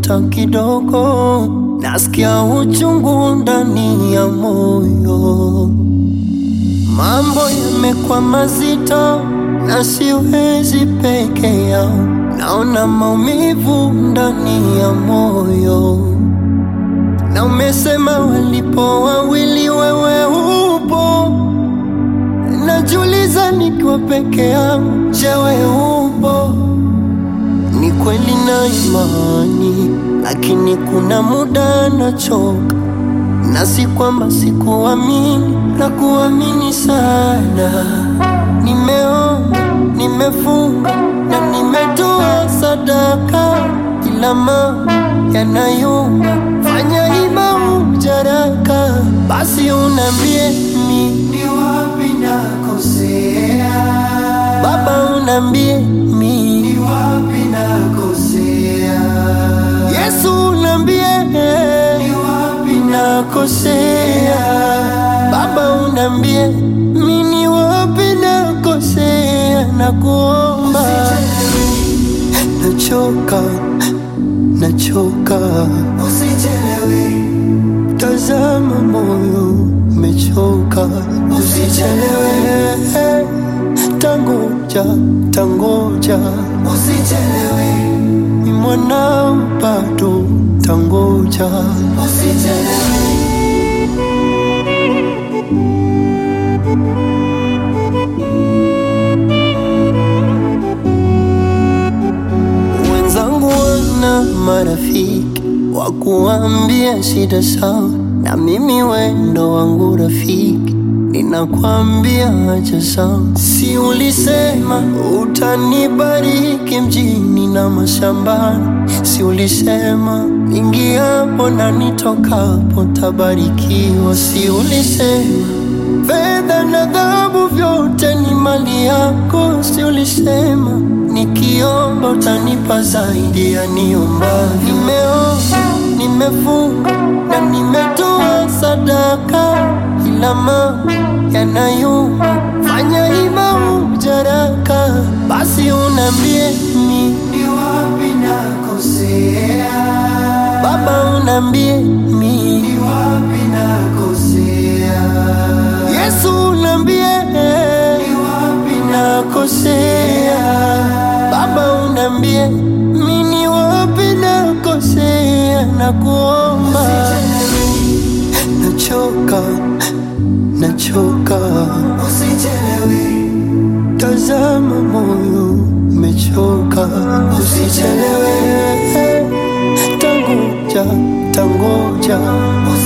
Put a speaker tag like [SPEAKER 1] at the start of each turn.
[SPEAKER 1] hata kidogo. Nasikia uchungu ndani ya moyo. Mambo yamekuwa mazito na siwezi peke yao. Naona maumivu ndani ya moyo. Na umesema walipo wawili wewe upo. Najiuliza nikiwa peke yangu, je, wewe upo? Ni kweli na imani, lakini kuna muda nachoka. Na si kwamba sikuamini, na kuamini sana. Nimeomba, nimefunga na nimetoa sadaka, ila mambo yanayumba. Fanya ima ujaraka, basi unambie ni wapi nakosea. Baba unambie ni wapi nakosea. Yesu unambie ni wapi nakosea. Baba unambie ni wapi nakosea. Nakuomba, nachoka, nachoka, usichelewe. Tazama moyo umechoka, usichelewe. Tangoja, tangoja, usichelewe. Ni mwanao bado, tangoja, usichelewe. Wenzangu wana marafiki wa kuambia shida sawa, na mimi wendo wangu rafiki ninakwambia acha sawa. Si ulisema utanibariki mjini na mashambani? Si ulisema ingiapo na nitokapo tabarikiwa? Si ulisema fedha na dhahabu vyote ni mali yako? Si ulisema nikiomba utanipa zaidi ya niomba? Nimeomba, nimefunga na nimetoa sadaka, ila mambo yanayumba. Fanya ima ujaraka, basi unambie ni wapi nakosea. Baba unambie ni wapi nakosea. Yesu unambie ni wapi nakosea. Baba unambie ni wapi nakosea. Nakuomba, nachoka, nachoka, usichelewe. Tazama moyo umechoka, usichelewe. Tangoja, tangoja,